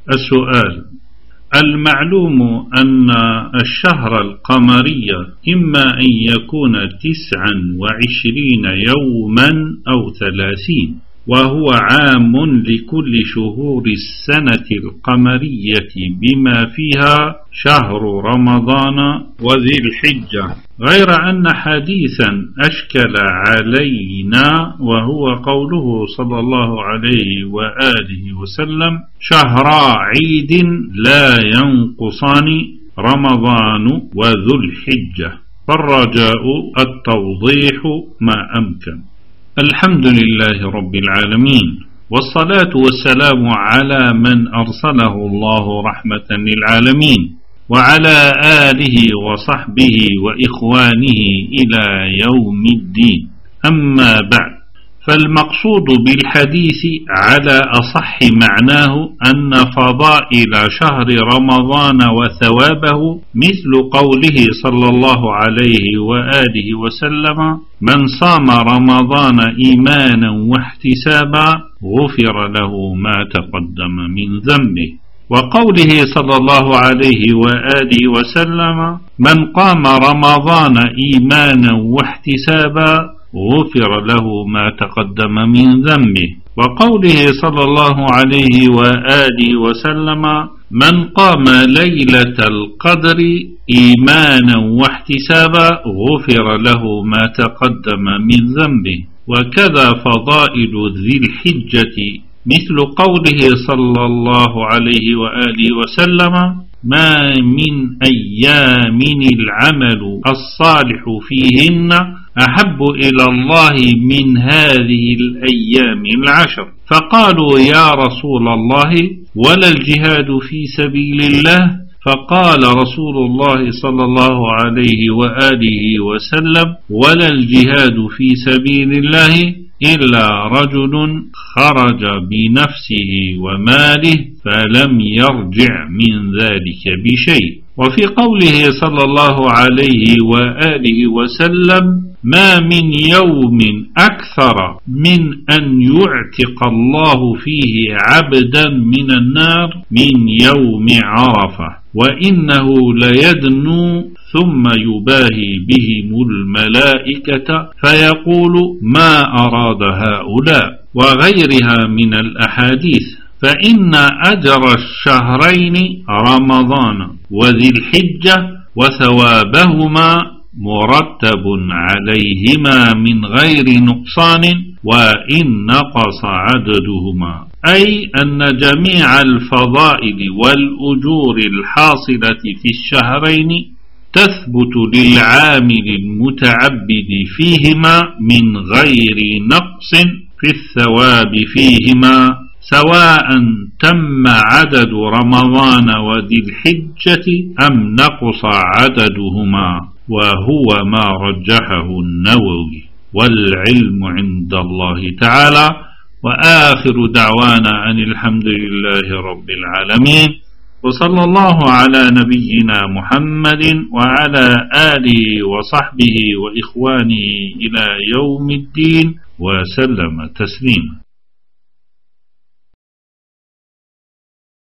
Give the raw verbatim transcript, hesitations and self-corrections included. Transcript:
السؤال: المعلوم أن الشهر القمري إما أن يكون تسعا وعشرين يوما أو ثلاثين، وهو عام لكل شهور السنة القمرية بما فيها شهر رمضان وذي الحجة، غير أن حديثا أشكل علينا وهو قوله صلى الله عليه وآله وسلم: شهرا عيد لا ينقصان رمضان وذو الحجة. فالرجاء التوضيح ما أمكن. الحمد لله رب العالمين، والصلاة والسلام على من أرسله الله رحمة للعالمين، وعلى آله وصحبه وإخوانه إلى يوم الدين. أما بعد، فالمقصود بالحديث على أصح معناه أن فضائل شهر رمضان وثوابه مثل قوله صلى الله عليه وآله وسلم: من صام رمضان إيمانا واحتسابا غفر له ما تقدم من ذنبه، وقوله صلى الله عليه وآله وسلم: من قام رمضان إيمانا واحتسابا غفر له ما تقدم من ذنبه، وقوله صلى الله عليه وآله وسلم: من قام ليلة القدر إيمانا واحتسابا غفر له ما تقدم من ذنبه. وكذا فضائل ذي الحجة مثل قوله صلى الله عليه وآله وسلم: ما من أيام العمل الصالح فيهن أحب إلى الله من هذه الأيام العشر. فقالوا: يا رسول الله، ولا الجهاد في سبيل الله؟ فقال رسول الله صلى الله عليه وآله وسلم: ولا الجهاد في سبيل الله إلا رجل خرج بنفسه وماله فلم يرجع من ذلك بشيء. وفي قوله صلى الله عليه وآله وسلم: ما من يوم أكثر من أن يعتق الله فيه عبدا من النار من يوم عرفة، وإنه ليدنو ثم يباهي بهم الملائكة فيقول: ما أراد هؤلاء، وغيرها من الأحاديث. فإن أجر الشهرين رمضان وذي الحجة وثوابهما مرتب عليهما من غير نقصان وإن نقص عددهما، أي أن جميع الفضائل والأجور الحاصلة في الشهرين تثبت للعامل المتعبد فيهما من غير نقص في الثواب فيهما، سواء تم عدد رمضان وذي الحجة أم نقص عددهما، وهو ما رجحه النووي، والعلم عند الله تعالى. وآخر دعوانا أن الحمد لله رب العالمين، وصلى الله على نبينا محمد وعلى آله وصحبه وإخوانه إلى يوم الدين وسلم تسليما.